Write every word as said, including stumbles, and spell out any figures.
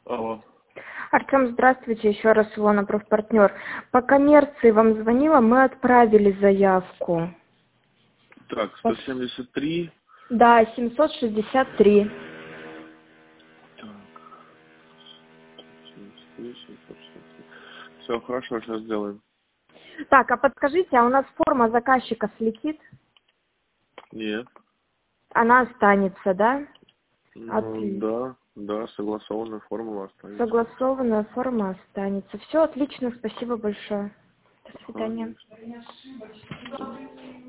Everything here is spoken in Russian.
Алло. Артем, здравствуйте, еще раз Илона, профпартнер. По коммерции вам звонила, мы отправили заявку. Так, сто семьдесят три. Да, семьсот шестьдесят три. Так, все, хорошо, сейчас сделаем. Так, а подскажите, а у нас форма заказчика слетит? Нет. Она останется, да? Ну, Отлично. да, да, согласованная формула останется. Согласованная форма останется. Все отлично, спасибо большое. До свидания. Конечно.